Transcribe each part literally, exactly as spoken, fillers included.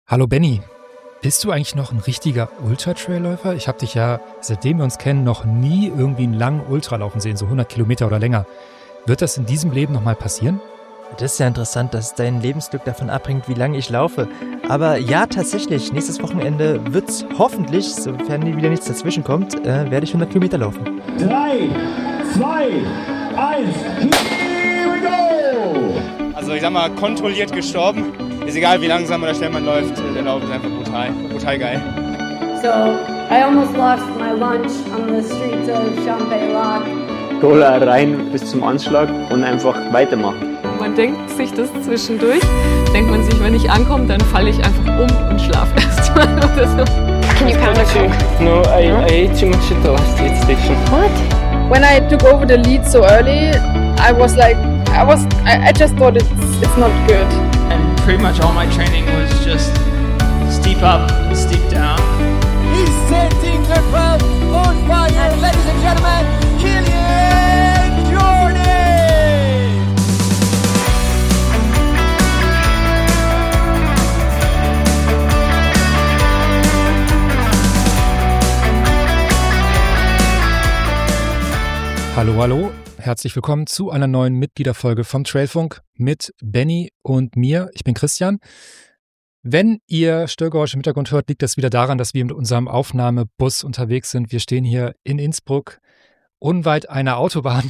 Hallo Benny, bist du eigentlich noch ein richtiger Ultra-Trailläufer? Ich habe dich ja, seitdem wir uns kennen, noch nie irgendwie einen langen Ultra laufen sehen, so hundert Kilometer oder länger. Wird das in diesem Leben nochmal passieren? Das ist ja interessant, dass dein Lebensglück davon abhängt, wie lange ich laufe. Aber ja, tatsächlich, nächstes Wochenende wird's hoffentlich, sofern wieder nichts dazwischen kommt, äh, werde ich hundert Kilometer laufen. drei, zwei, eins, here we go! Also ich sag mal, kontrolliert gestorben. Ist egal, wie langsam oder schnell man läuft, der Lauf ist einfach brutal, brutal geil. So, I almost lost my lunch on the streets of Champay-Lac. Cola rein bis zum Anschlag und einfach weitermachen. Man denkt sich das zwischendurch, denkt man sich, wenn ich ankomme, dann falle ich einfach um und schlafe erstmal oder so. Can you pound a Coke? No, I, I ate too much at the last aid station. What? When I took over the lead so early, I was like, I was, I, I just thought it's, it's not good. And pretty much all my training was just steep up, steep down. He's setting the crowd on fire, ladies and gentlemen, Kilian Jornet! Hallo, hallo, herzlich willkommen zu einer neuen Mitgliederfolge vom Trailfunk mit Benny und mir. Ich bin Christian. Wenn ihr Störgeräusche im Hintergrund hört, liegt das wieder daran, dass wir mit unserem Aufnahmebus unterwegs sind. Wir stehen hier in Innsbruck, unweit einer Autobahn.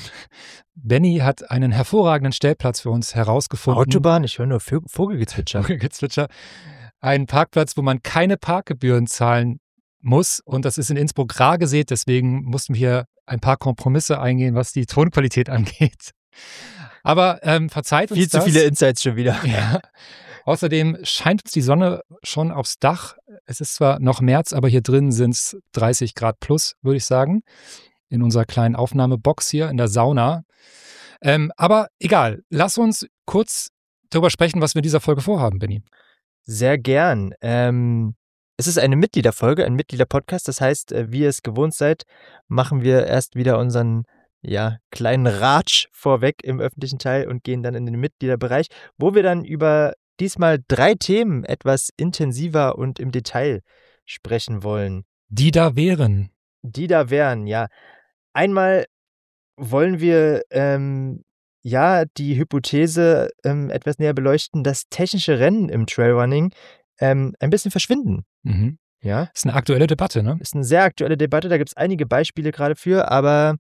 Benny hat einen hervorragenden Stellplatz für uns herausgefunden. Autobahn? Ich höre nur Vogelgezwitscher. Vogelgezwitscher. Ein Parkplatz, wo man keine Parkgebühren zahlen muss. Und das ist in Innsbruck rar gesät. Deswegen mussten wir hier ein paar Kompromisse eingehen, was die Tonqualität angeht. Aber ähm, verzeiht uns Viel das. zu viele Insights schon wieder. Ja. Außerdem scheint uns die Sonne schon aufs Dach. Es ist zwar noch März, aber hier drin sind es dreißig Grad plus, würde ich sagen. In unserer kleinen Aufnahmebox hier in der Sauna. Ähm, aber egal, lass uns kurz darüber sprechen, was wir in dieser Folge vorhaben, Benni. Sehr gern. Ähm, es ist eine Mitgliederfolge, ein Mitgliederpodcast. Das heißt, wie ihr es gewohnt seid, machen wir erst wieder unseren ja, kleinen Ratsch vorweg im öffentlichen Teil und gehen dann in den Mitgliederbereich, wo wir dann über diesmal drei Themen etwas intensiver und im Detail sprechen wollen. Die da wären. Die da wären, ja. Einmal wollen wir ähm, ja die Hypothese ähm, etwas näher beleuchten, dass technische Rennen im Trailrunning ähm, ein bisschen verschwinden. Mhm. Ja. Ist eine aktuelle Debatte, ne? Ist eine sehr aktuelle Debatte, da gibt es einige Beispiele gerade für, aber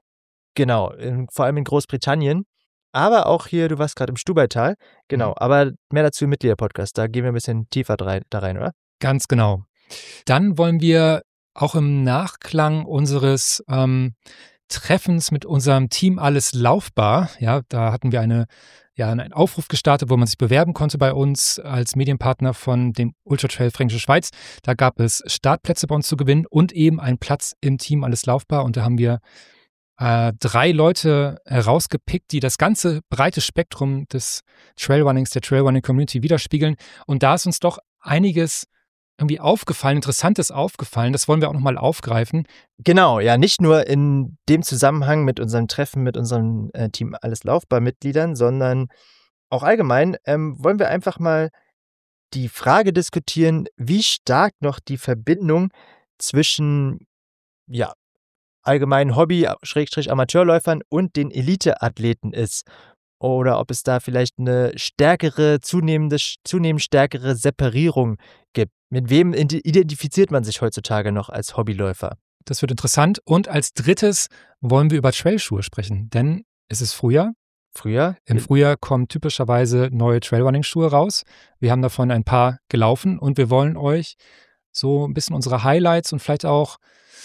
genau, in, vor allem in Großbritannien. Aber auch hier, du warst gerade im Stubaital. Genau, mhm. Aber mehr dazu im Mitgliederpodcast. Da gehen wir ein bisschen tiefer da rein, oder? Ganz genau. Dann wollen wir auch im Nachklang unseres ähm, Treffens mit unserem Team Alles Laufbar, ja, da hatten wir eine, ja, einen Aufruf gestartet, wo man sich bewerben konnte bei uns als Medienpartner von dem Ultra Trail Fränkische Schweiz. Da gab es Startplätze bei uns zu gewinnen und eben einen Platz im Team Alles Laufbar. Und da haben wir Äh, drei Leute herausgepickt, die das ganze breite Spektrum des Trailrunnings, der Trailrunning-Community widerspiegeln. Und da ist uns doch einiges irgendwie aufgefallen, Interessantes aufgefallen. Das wollen wir auch nochmal aufgreifen. Genau, ja, nicht nur in dem Zusammenhang mit unserem Treffen mit unserem äh, Team Alles Laufbar-Mitgliedern, sondern auch allgemein ähm, wollen wir einfach mal die Frage diskutieren, wie stark noch die Verbindung zwischen, ja, allgemeinen Hobby-Amateurläufern und den Elite-Athleten ist. Oder ob es da vielleicht eine stärkere, zunehmende, zunehmend stärkere Separierung gibt. Mit wem identifiziert man sich heutzutage noch als Hobbyläufer? Das wird interessant. Und als drittes wollen wir über Trailschuhe sprechen, denn es ist Frühjahr. Frühjahr? Im Frühjahr kommen typischerweise neue Trailrunning-Schuhe raus. Wir haben davon ein paar gelaufen und wir wollen euch so ein bisschen unsere Highlights und vielleicht auch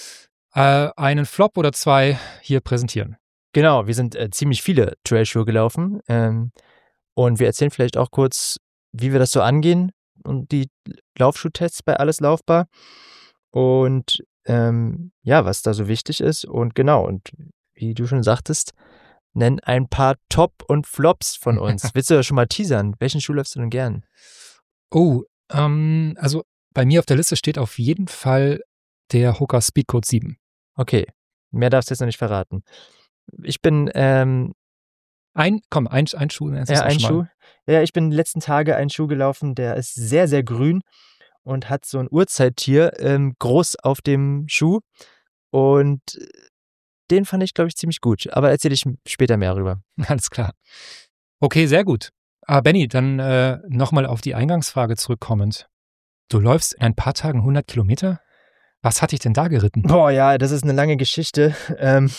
Äh, einen Flop oder zwei hier präsentieren. Genau, wir sind äh, ziemlich viele Trailschuhe gelaufen ähm, und wir erzählen vielleicht auch kurz, wie wir das so angehen und die Laufschuhtests bei Alles Laufbar und ähm, ja, was da so wichtig ist und genau, und wie du schon sagtest, nenn ein paar Top und Flops von uns. Willst du da schon mal teasern? Welchen Schuh läufst du denn gern? Oh, ähm, also bei mir auf der Liste steht auf jeden Fall der Hoka Speedcode sieben. Okay, mehr darfst du jetzt noch nicht verraten. Ich bin ähm, Ein, komm, ein, ein Schuh. Ja, ein Schuh. Ja, ich bin die letzten Tage einen Schuh gelaufen, der ist sehr, sehr grün und hat so ein Urzeittier ähm, groß auf dem Schuh. Und den fand ich, glaube ich, ziemlich gut. Aber erzähle ich später mehr darüber. Alles klar. Okay, sehr gut. Ah, Benni, dann äh, nochmal auf die Eingangsfrage zurückkommend. Du läufst in ein paar Tagen hundert Kilometer? Was hat dich denn da geritten? Boah, ja, das ist eine lange Geschichte. Ähm,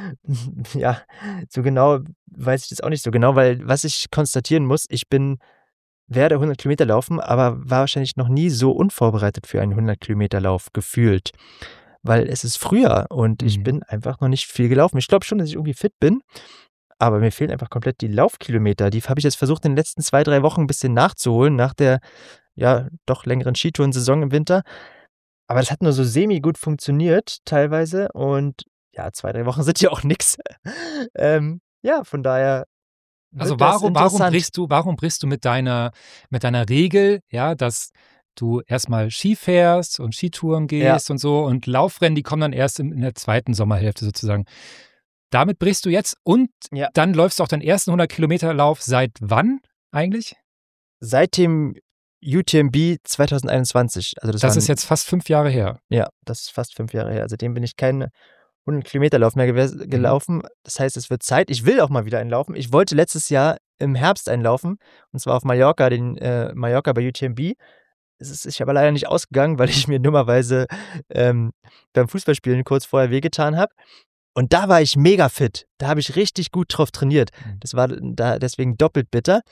ja, so genau weiß ich das auch nicht so genau, weil was ich konstatieren muss, ich bin, werde hundert Kilometer laufen, aber war wahrscheinlich noch nie so unvorbereitet für einen hundert Kilometer Lauf gefühlt. Weil es ist Frühjahr und mhm. ich bin einfach noch nicht viel gelaufen. Ich glaube schon, dass ich irgendwie fit bin, aber mir fehlen einfach komplett die Laufkilometer. Die habe ich jetzt versucht, in den letzten zwei, drei Wochen ein bisschen nachzuholen, nach der, ja, doch längeren Skitourensaison im Winter. Aber das hat nur so semi-gut funktioniert, teilweise. Und ja, zwei, drei Wochen sind ja auch nix. ähm, ja, von daher. Also warum, warum brichst du, warum brichst du mit deiner, mit deiner Regel, ja, dass du erstmal Ski fährst und Skitouren gehst ja. und so und Laufrennen, die kommen dann erst in, in der zweiten Sommerhälfte sozusagen. Damit brichst du jetzt und ja. dann läufst du auch deinen ersten hundert Kilometer Lauf seit wann eigentlich? Seit dem U T M B zwanzig einundzwanzig. Also das das waren, ist jetzt fast fünf Jahre her. Ja, das ist fast fünf Jahre her. Seitdem bin ich keinen hundert Kilometer Lauf mehr gew- gelaufen. Das heißt, es wird Zeit. Ich will auch mal wieder einlaufen. Ich wollte letztes Jahr im Herbst einlaufen und zwar auf Mallorca, den äh, Mallorca bei U T M B. Es ist ich aber leider nicht ausgegangen, weil ich mir dummerweise ähm, beim Fußballspielen kurz vorher wehgetan habe. Und da war ich mega fit. Da habe ich richtig gut drauf trainiert. Das war da deswegen doppelt bitter.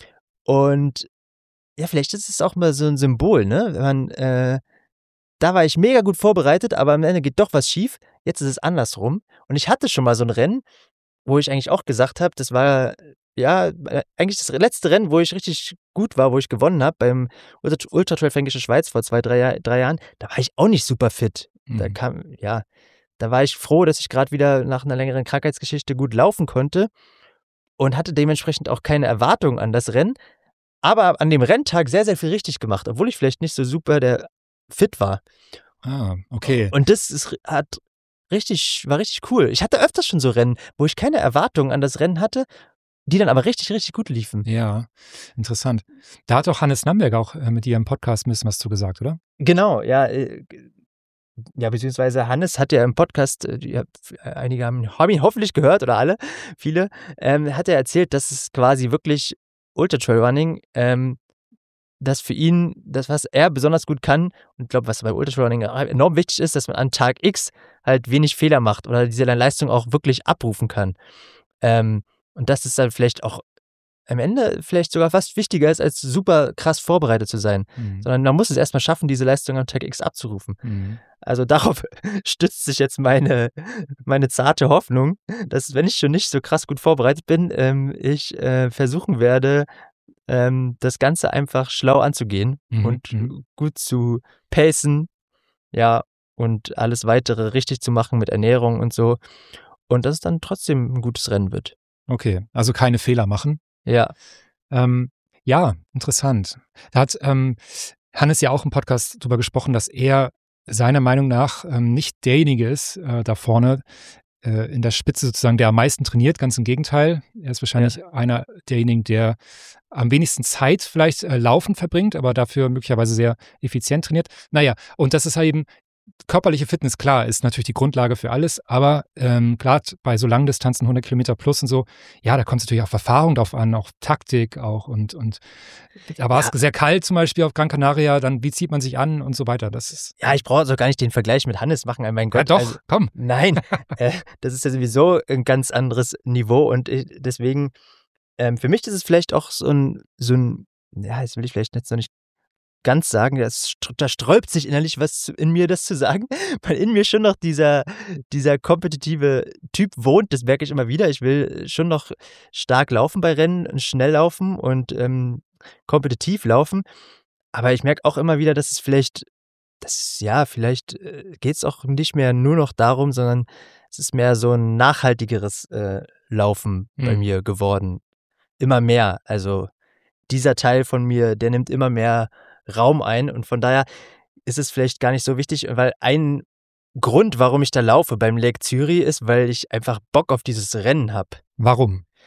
Und ja, vielleicht ist es auch mal so ein Symbol, ne? Wenn man, äh, da war ich mega gut vorbereitet, aber am Ende geht doch was schief. Jetzt ist es andersrum. Und ich hatte schon mal so ein Rennen, wo ich eigentlich auch gesagt habe, das war ja eigentlich das letzte Rennen, wo ich richtig gut war, wo ich gewonnen habe, beim Ultra Trail Fränkische Schweiz vor zwei, drei, Jahr, drei Jahren. Da war ich auch nicht super fit. Mhm. Da kam, ja, da war ich froh, dass ich gerade wieder nach einer längeren Krankheitsgeschichte gut laufen konnte und hatte dementsprechend auch keine Erwartung an das Rennen. Aber an dem Renntag sehr, sehr viel richtig gemacht, obwohl ich vielleicht nicht so super der fit war. Ah, okay. Und das ist, hat richtig, war richtig cool. Ich hatte öfters schon so Rennen, wo ich keine Erwartungen an das Rennen hatte, die dann aber richtig, richtig gut liefen. Ja, interessant. Da hat auch Hannes Namberg auch mit dir im Podcast ein bisschen was zu gesagt, oder? Genau, ja. Ja, beziehungsweise Hannes hat ja im Podcast, die, einige haben, haben ihn hoffentlich gehört oder alle, viele, ähm, hat er erzählt, dass es quasi wirklich Ultra Trail Running, ähm, das für ihn, das was er besonders gut kann und ich glaube, was bei Ultra Trail Running enorm wichtig ist, dass man an Tag X halt wenig Fehler macht oder diese Leistung auch wirklich abrufen kann. Ähm, und dass es dann vielleicht auch am Ende vielleicht sogar fast wichtiger ist, als super krass vorbereitet zu sein. Mhm. Sondern man muss es erstmal schaffen, diese Leistung am Tag X abzurufen. Mhm. Also darauf stützt sich jetzt meine, meine zarte Hoffnung, dass, wenn ich schon nicht so krass gut vorbereitet bin, ähm, ich äh, versuchen werde, ähm, das Ganze einfach schlau anzugehen mhm. und mhm. gut zu pacen, ja, und alles weitere richtig zu machen mit Ernährung und so. Und dass es dann trotzdem ein gutes Rennen wird. Okay, also keine Fehler machen. Ja. Ähm, ja, interessant. Da hat ähm, Hannes ja auch im Podcast drüber gesprochen, dass er seiner Meinung nach ähm, nicht derjenige ist, äh, da vorne äh, in der Spitze sozusagen, der am meisten trainiert. Ganz im Gegenteil. Er ist wahrscheinlich ja. einer derjenigen, der am wenigsten Zeit vielleicht äh, laufen verbringt, aber dafür möglicherweise sehr effizient trainiert. Naja, und das ist halt eben körperliche Fitness, klar, ist natürlich die Grundlage für alles, aber ähm, gerade bei so langen Distanzen, hundert Kilometer plus und so, ja, da kommt es natürlich auf Erfahrung drauf an, auch Taktik auch und, und da war es ja. sehr kalt zum Beispiel auf Gran Canaria, dann wie zieht man sich an und so weiter. Das ist ja, ich brauche also gar nicht den Vergleich mit Hannes machen, mein Gott. Ja doch, also, komm. Nein, äh, das ist ja sowieso ein ganz anderes Niveau und ich, deswegen, ähm, für mich ist es vielleicht auch so ein, so ein, ja, das will ich vielleicht jetzt noch nicht ganz sagen, das, da sträubt sich innerlich was in mir, das zu sagen, weil in mir schon noch dieser, dieser kompetitive Typ wohnt, das merke ich immer wieder. Ich will schon noch stark laufen bei Rennen, schnell laufen und ähm, kompetitiv laufen, aber ich merke auch immer wieder, dass es vielleicht, das, ja, vielleicht äh, geht es auch nicht mehr nur noch darum, sondern es ist mehr so ein nachhaltigeres äh, Laufen mhm. bei mir geworden. Immer mehr, also dieser Teil von mir, der nimmt immer mehr Raum ein und von daher ist es vielleicht gar nicht so wichtig, weil ein Grund, warum ich da laufe beim Lake Zürich ist, weil ich einfach Bock auf dieses Rennen habe. Warum?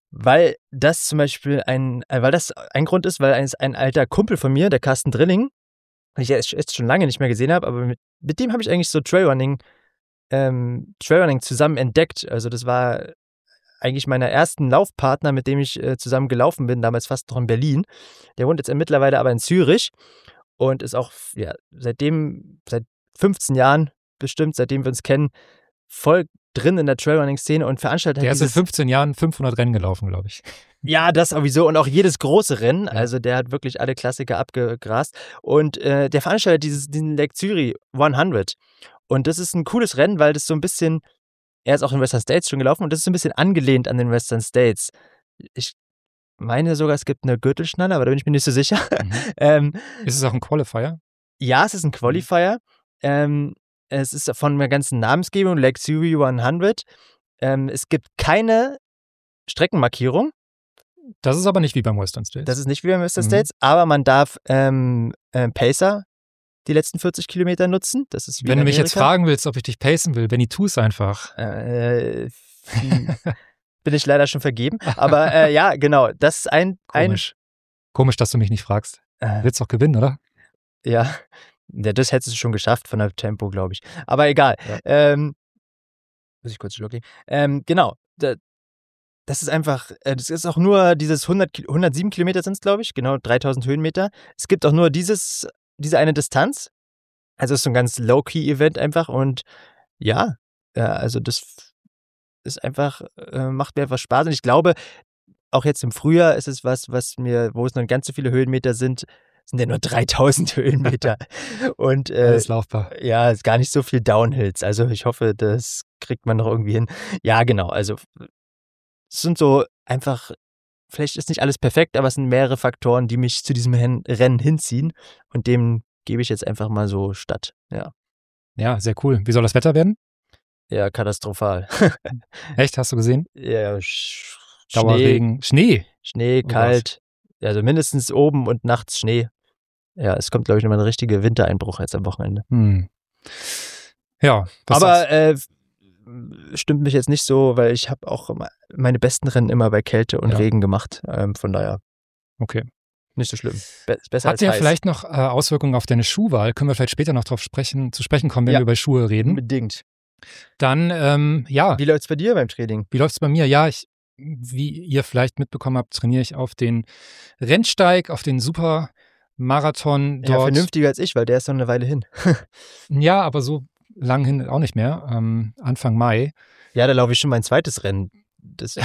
weil das zum Beispiel ein, äh, weil das ein Grund ist, weil ein, ein alter Kumpel von mir, der Carsten Drilling, den ich jetzt, jetzt schon lange nicht mehr gesehen habe, aber mit, mit dem habe ich eigentlich so Trailrunning, ähm, Trailrunning zusammen entdeckt. Also das war eigentlich meiner ersten Laufpartner, mit dem ich äh, zusammen gelaufen bin, damals fast noch in Berlin. Der wohnt jetzt mittlerweile aber in Zürich und ist auch ja, seitdem, seit fünfzehn Jahren bestimmt, seitdem wir uns kennen, voll drin in der Trailrunning-Szene und veranstaltet Der halt ist in dieses, fünfzehn Jahren fünfhundert Rennen gelaufen, glaube ich. ja, das sowieso und auch jedes große Rennen. Also der hat wirklich alle Klassiker abgegrast. Und äh, der veranstaltet dieses, diesen Lake Zürich hundert. Und das ist ein cooles Rennen, weil das so ein bisschen, er ist auch in Western States schon gelaufen und das ist so ein bisschen angelehnt an den Western States. Ich meine sogar, es gibt eine Gürtelschnalle, aber da bin ich mir nicht so sicher. Mhm. ähm, Ist es auch ein Qualifier? ja, es ist ein Qualifier. Ähm, es ist von der ganzen Namensgebung Lake Zürich hundert. Ähm, es gibt keine Streckenmarkierung. Das ist aber nicht wie beim Western States. Das ist nicht wie beim Western Mhm. States, aber man darf ähm, ähm, Pacer die letzten vierzig Kilometer nutzen. Das ist wie Wenn in du mich jetzt Amerika. fragen willst, ob ich dich pacen will, Benny, tu es einfach. Äh, bin ich leider schon vergeben. Aber äh, ja, genau. Das ist ein. Komisch. Komisch, dass du mich nicht fragst. ein äh, Willst doch gewinnen, oder? ja. ja, das hättest du schon geschafft von der Tempo, glaube ich. Aber egal. Ja. Ähm, muss ich kurz schlucken. Ähm, genau. Da, das ist einfach, äh, das ist auch nur dieses hundert, hundertsieben Kilometer sind es, glaube ich. Genau, dreitausend Höhenmeter. Es gibt auch nur dieses, diese eine Distanz. Also es ist so ein ganz Low-Key-Event einfach. Und ja, ja, also das ist einfach, äh, macht mir einfach Spaß. Und ich glaube, auch jetzt im Frühjahr ist es was, was mir, wo es noch ganz so viele Höhenmeter sind, sind ja nur dreitausend Höhenmeter. Und äh, Alles laufbar. ja, ist gar nicht so viel Downhills. Also ich hoffe, das kriegt man noch irgendwie hin. Ja, genau. Also es sind so einfach, vielleicht ist nicht alles perfekt, aber es sind mehrere Faktoren, die mich zu diesem Rennen hinziehen. Und dem gebe ich jetzt einfach mal so statt. Ja. Ja, sehr cool. Wie soll das Wetter werden? Ja, katastrophal. Echt, hast du gesehen? Ja, Sch Dauerregen. Schnee. Schnee, Oh kalt. Gott. Also mindestens oben und nachts Schnee. Ja, es kommt, glaube ich, nochmal ein richtiger Wintereinbruch jetzt am Wochenende. Hm. Ja. Was Aber äh, stimmt mich jetzt nicht so, weil ich habe auch meine besten Rennen immer bei Kälte und ja. Regen gemacht. Ähm, von daher. Okay. Nicht so schlimm. Be besser Hat als der heiß. vielleicht noch äh, Auswirkungen auf deine Schuhwahl? Können wir vielleicht später noch drauf sprechen, zu sprechen kommen, wenn ja. wir über Schuhe reden? Unbedingt. Dann, ähm, ja. Wie läuft es bei dir beim Training? Wie läuft es bei mir? Ja, ich, wie ihr vielleicht mitbekommen habt, trainiere ich auf den Rennsteig, auf den Supermarathon dort. Ja, vernünftiger als ich, weil der ist noch eine Weile hin. Ja, aber so lang hin auch nicht mehr. Ähm, Anfang Mai. Ja, da laufe ich schon mein zweites Rennen. Das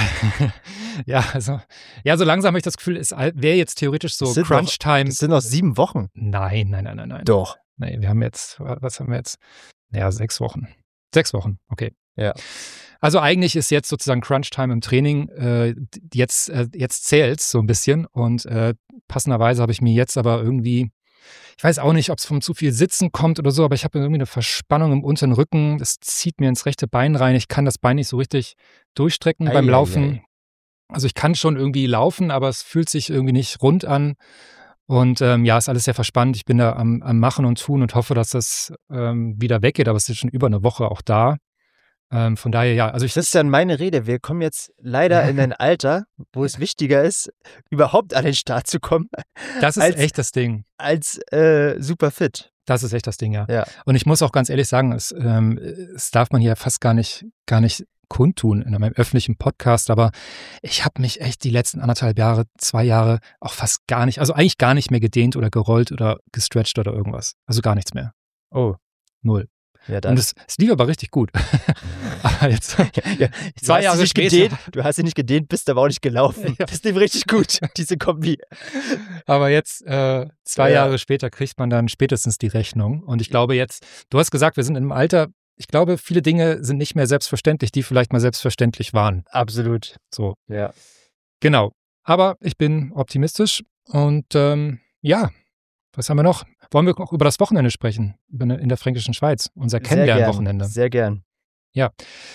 ja, also, ja, so langsam habe ich das Gefühl, es wäre jetzt theoretisch so Crunch-Time. Es sind noch sieben Wochen. Nein, nein, nein, nein, nein. Doch. Nee, wir haben jetzt, was haben wir jetzt? Ja, sechs Wochen. Sechs Wochen, okay. Ja. Also eigentlich ist jetzt sozusagen Crunch-Time im Training, äh, jetzt, äh, jetzt zählt's so ein bisschen und äh, passenderweise habe ich mir jetzt aber irgendwie, ich weiß auch nicht, ob es vom zu viel Sitzen kommt oder so, aber ich habe irgendwie eine Verspannung im unteren Rücken, das zieht mir ins rechte Bein rein, ich kann das Bein nicht so richtig durchstrecken ei, beim Laufen. Ei, ei. Also ich kann schon irgendwie laufen, aber es fühlt sich irgendwie nicht rund an. Und ähm, ja, ist alles sehr verspannt. Ich bin da am, am Machen und Tun und hoffe, dass das ähm, wieder weggeht. Aber es ist schon über eine Woche auch da. Ähm, von daher, ja. Also ich, das ist dann meine Rede. Wir kommen jetzt leider in ein Alter, wo es wichtiger ist, überhaupt an den Start zu kommen. Das ist als, echt das Ding. Als äh, super fit. Das ist echt das Ding, ja. ja. Und ich muss auch ganz ehrlich sagen, es, ähm, es darf man hier fast gar nicht, gar nicht kundtun in meinem öffentlichen Podcast, aber ich habe mich echt die letzten anderthalb Jahre, zwei Jahre auch fast gar nicht, also eigentlich gar nicht mehr gedehnt oder gerollt oder gestretcht oder irgendwas. Also gar nichts mehr. Oh. Null. Ja, und es, es lief aber richtig gut. Aber jetzt, ja, ja. zwei Jahre nicht später. Gedehnt, du hast sie nicht gedehnt, bist aber auch nicht gelaufen. Ja. Das lief richtig gut, diese Kombi. Aber jetzt, äh, zwei ja. Jahre später, kriegt man dann spätestens die Rechnung. Und ich glaube jetzt, du hast gesagt, wir sind in einem Alter, ich glaube, viele Dinge sind nicht mehr selbstverständlich, die vielleicht mal selbstverständlich waren. Absolut. So. Ja. Genau. Aber ich bin optimistisch und ähm, ja, was haben wir noch? Wollen wir noch über das Wochenende sprechen? In der Fränkischen Schweiz, unser Kennenlernwochenende. Sehr gern. Ja.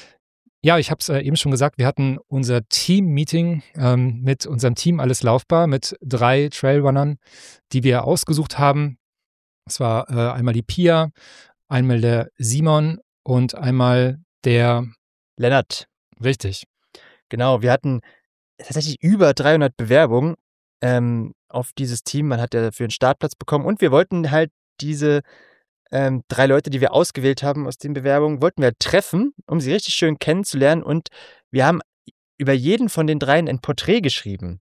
Ja, ich habe es äh, eben schon gesagt, wir hatten unser Team-Meeting ähm, mit unserem Team Alles Laufbar, mit drei Trailrunnern, die wir ausgesucht haben. Es war äh, einmal die Pia, einmal der Simon und einmal der Lennart. Richtig. Genau, wir hatten tatsächlich über dreihundert Bewerbungen ähm, auf dieses Team. Man hat ja dafür einen Startplatz bekommen und wir wollten halt diese ähm, drei Leute, die wir ausgewählt haben aus den Bewerbungen, wollten wir treffen, um sie richtig schön kennenzulernen und wir haben über jeden von den dreien ein Porträt geschrieben.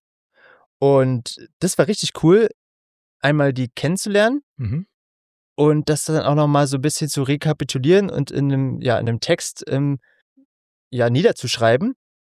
Und das war richtig cool, einmal die kennenzulernen Mhm. und das dann auch nochmal so ein bisschen zu rekapitulieren und in einem, ja, in einem Text ähm, ja, niederzuschreiben.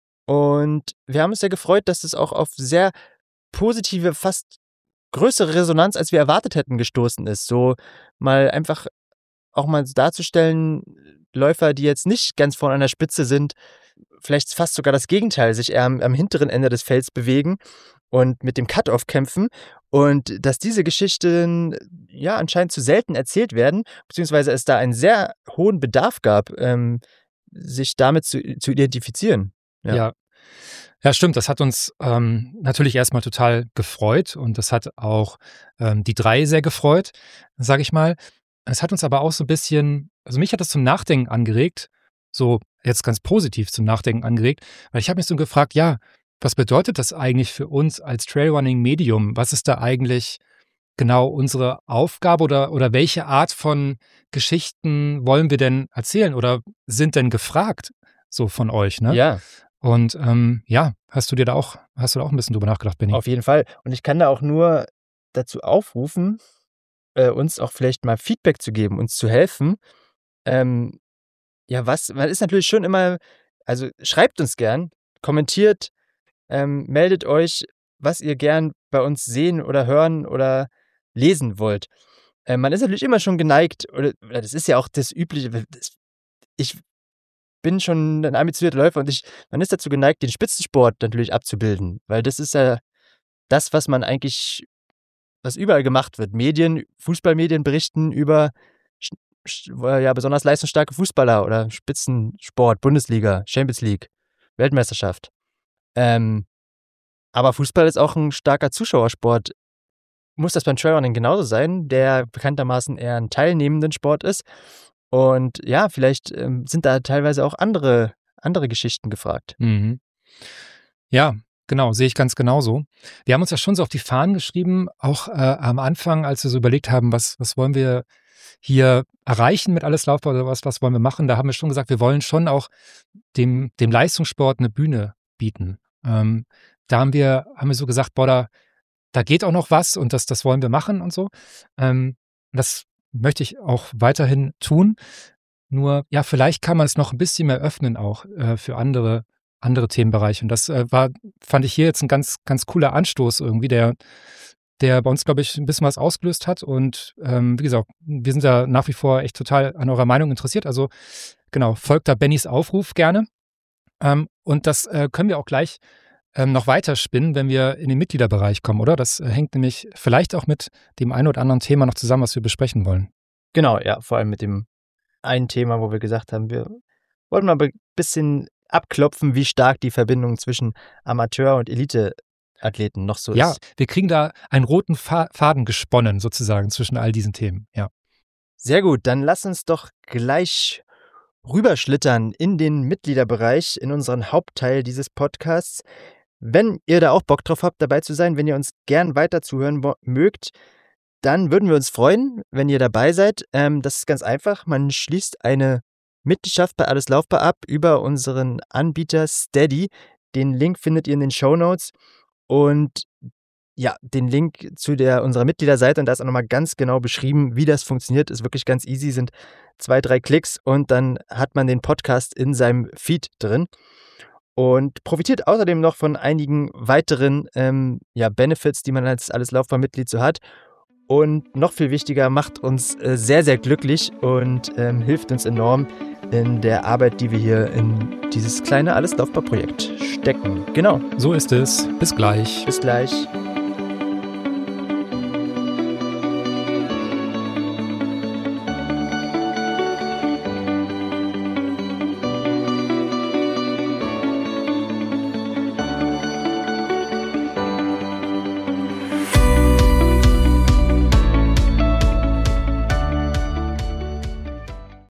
Und wir haben uns sehr gefreut, dass es auch auf sehr positive, fast größere Resonanz, als wir erwartet hätten, gestoßen ist. So mal einfach auch mal darzustellen, Läufer, die jetzt nicht ganz vorne an der Spitze sind, vielleicht fast sogar das Gegenteil, sich eher am, am hinteren Ende des Felds bewegen und mit dem Cut-Off kämpfen und dass diese Geschichten ja anscheinend zu selten erzählt werden, beziehungsweise es da einen sehr hohen Bedarf gab, ähm, sich damit zu, zu identifizieren. Ja. Ja. ja. stimmt. Das hat uns ähm, natürlich erstmal total gefreut und das hat auch ähm, die drei sehr gefreut, sage ich mal. Es hat uns aber auch so ein bisschen, also mich hat das zum Nachdenken angeregt, so jetzt ganz positiv zum Nachdenken angeregt, weil ich habe mich so gefragt, ja, was bedeutet das eigentlich für uns als Trailrunning-Medium? Was ist da eigentlich genau unsere Aufgabe oder, oder welche Art von Geschichten wollen wir denn erzählen oder sind denn gefragt so von euch, ne? Ja. Und ähm, ja, hast du dir da auch, hast du da auch ein bisschen drüber nachgedacht, Benni? Auf jeden Fall. Und ich kann da auch nur dazu aufrufen, äh, uns auch vielleicht mal Feedback zu geben, uns zu helfen. Ähm, ja, was, man ist natürlich schon immer, also schreibt uns gern, kommentiert, ähm, meldet euch, was ihr gern bei uns sehen oder hören oder lesen wollt. Äh, man ist natürlich immer schon geneigt, oder, oder das ist ja auch das Übliche, das, ich bin schon ein ambitionierter Läufer und ich, man ist dazu geneigt, den Spitzensport natürlich abzubilden, weil das ist ja das, was man eigentlich, was überall gemacht wird. Medien, Fußballmedien berichten über ja, besonders leistungsstarke Fußballer oder Spitzensport, Bundesliga, Champions League, Weltmeisterschaft. Ähm, aber Fußball ist auch ein starker Zuschauersport. Muss das beim Trailrunning genauso sein, der bekanntermaßen eher ein teilnehmenden Sport ist? Und ja, vielleicht ähm, sind da teilweise auch andere, andere Geschichten gefragt. Mhm. Ja, genau, sehe ich ganz genauso. Wir haben uns ja schon so auf die Fahnen geschrieben, auch äh, am Anfang, als wir so überlegt haben, was, was wollen wir hier erreichen mit Alles Laufbar oder was, was wollen wir machen, da haben wir schon gesagt, wir wollen schon auch dem, dem Leistungssport eine Bühne bieten. Ähm, da haben wir, haben wir so gesagt, boah, da, da geht auch noch was und das, das wollen wir machen und so. Ähm, das möchte ich auch weiterhin tun. Nur, ja, vielleicht kann man es noch ein bisschen mehr öffnen auch äh, für andere, andere Themenbereiche. Und das äh, war, fand ich hier jetzt ein ganz, ganz cooler Anstoß irgendwie, der, der bei uns, glaube ich, ein bisschen was ausgelöst hat. Und ähm, wie gesagt, wir sind da nach wie vor echt total an eurer Meinung interessiert. Also genau, folgt da Bennys Aufruf gerne. Ähm, und das äh, können wir auch gleich ähm, noch weiter spinnen, wenn wir in den Mitgliederbereich kommen, oder? Das äh, hängt nämlich vielleicht auch mit dem einen oder anderen Thema noch zusammen, was wir besprechen wollen. Genau, ja, vor allem mit dem einen Thema, wo wir gesagt haben, wir wollen mal ein bisschen abklopfen, wie stark die Verbindung zwischen Amateur- und Elite-Athleten noch so Ja, ist. wir kriegen da einen roten Fa- Faden gesponnen sozusagen zwischen all diesen Themen, ja. Sehr gut, dann lass uns doch gleich rüberschlittern in den Mitgliederbereich, in unseren Hauptteil dieses Podcasts. Wenn ihr da auch Bock drauf habt, dabei zu sein, wenn ihr uns gern weiter zuhören wo- mögt, dann würden wir uns freuen, wenn ihr dabei seid. Ähm, das ist ganz einfach. Man schließt eine Mitgliedschaft bei Alles Laufbar ab über unseren Anbieter Steady. Den Link findet ihr in den Shownotes. Und ja, den Link zu der unserer Mitgliederseite. Und da ist auch nochmal ganz genau beschrieben, wie das funktioniert. Ist wirklich ganz easy, sind zwei, drei Klicks und dann hat man den Podcast in seinem Feed drin. Und profitiert außerdem noch von einigen weiteren ähm, ja, Benefits, die man als Alles Laufbar-Mitglied so hat. Und noch viel wichtiger, macht uns äh, sehr, sehr glücklich und ähm, hilft uns enorm in der Arbeit, die wir hier in dieses kleine Alles Laufbar-Projekt stecken. Genau. So ist es. Bis gleich. Bis gleich.